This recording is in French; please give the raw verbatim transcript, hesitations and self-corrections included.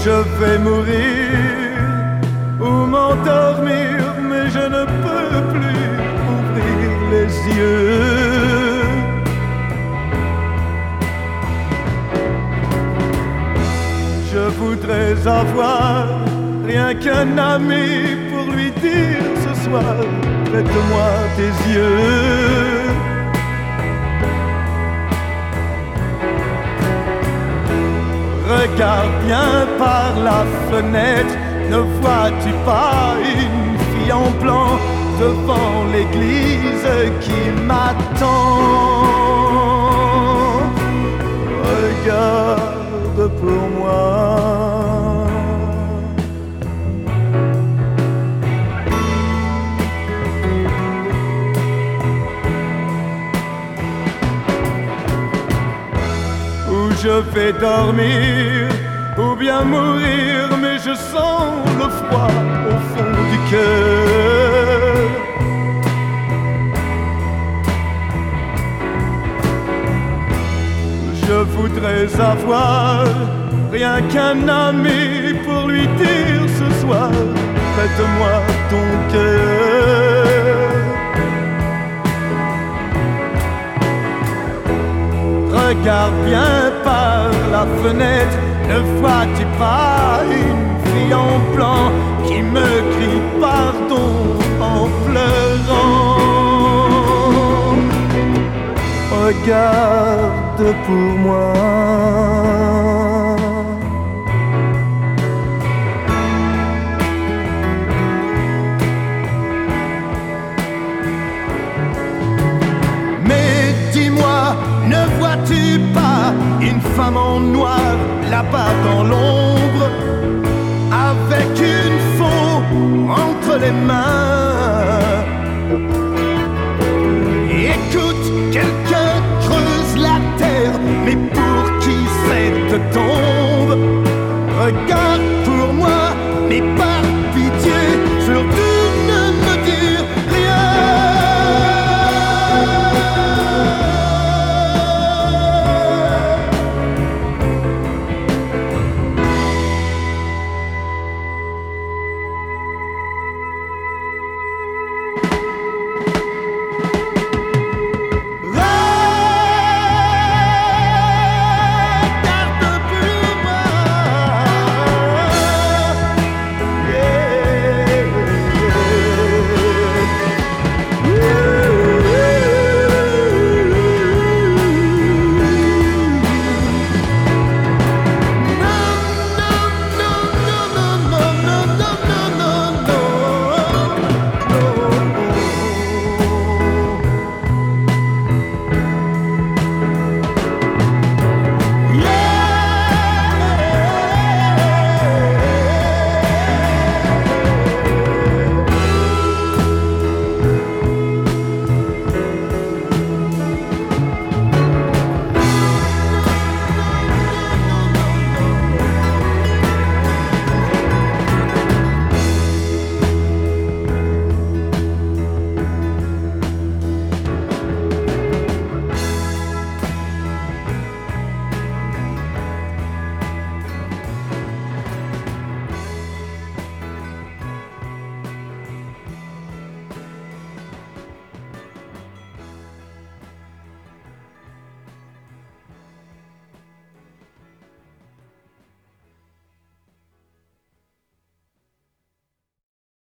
je vais mourir ou m'endormir, mais je ne peux plus ouvrir les yeux. Je voudrais avoir rien qu'un ami pour lui dire ce soir, prête-moi tes yeux. Regarde bien par la fenêtre, ne vois-tu pas une fille en blanc devant l'église qui m'attend? Regarde pour moi. Je vais dormir ou bien mourir, mais je sens le froid au fond du cœur. Je voudrais avoir rien qu'un ami pour lui dire ce soir, prête-moi ton cœur. Regarde bien par la fenêtre, ne vois-tu pas une fille en blanc qui me crie pardon en pleurant? Regarde pour moi. Mais dis-moi, ne vois-tu pas une femme en noir là-bas dans l'ombre, avec une faux entre les mains?